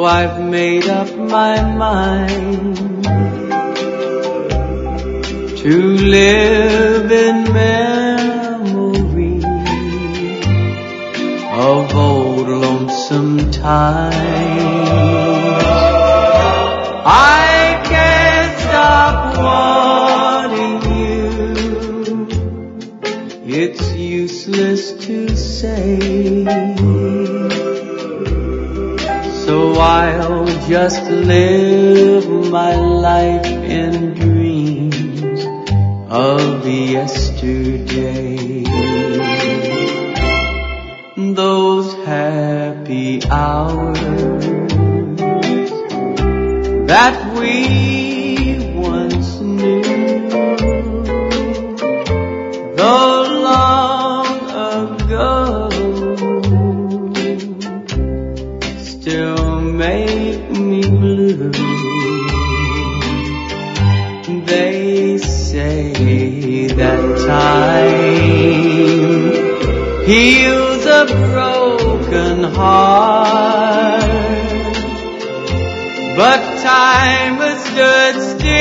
I've made up my mind to live in memory of old lonesome times. I can't stop wanting you. It's useless to say, so I'll just live my life in dreams of yesterday. Those happy hours that we once knew, though long ago, still make me blue. They say that time heals a broken heart, but time has stood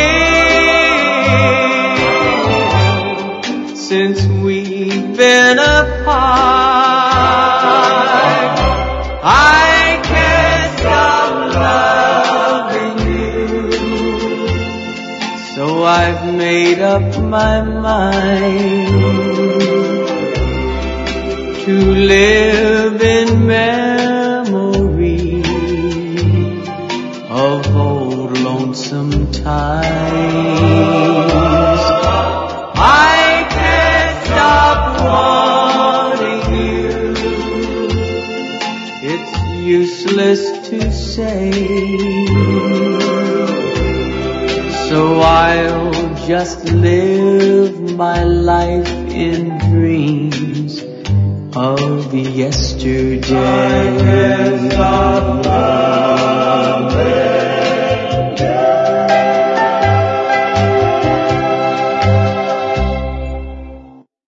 still since we've been apart. I can't stop loving you, so I've made up my mind to live in memory of old lonesome times. I can't stop wanting you. It's useless to say, so I'll just live my life in dreams of yesterday.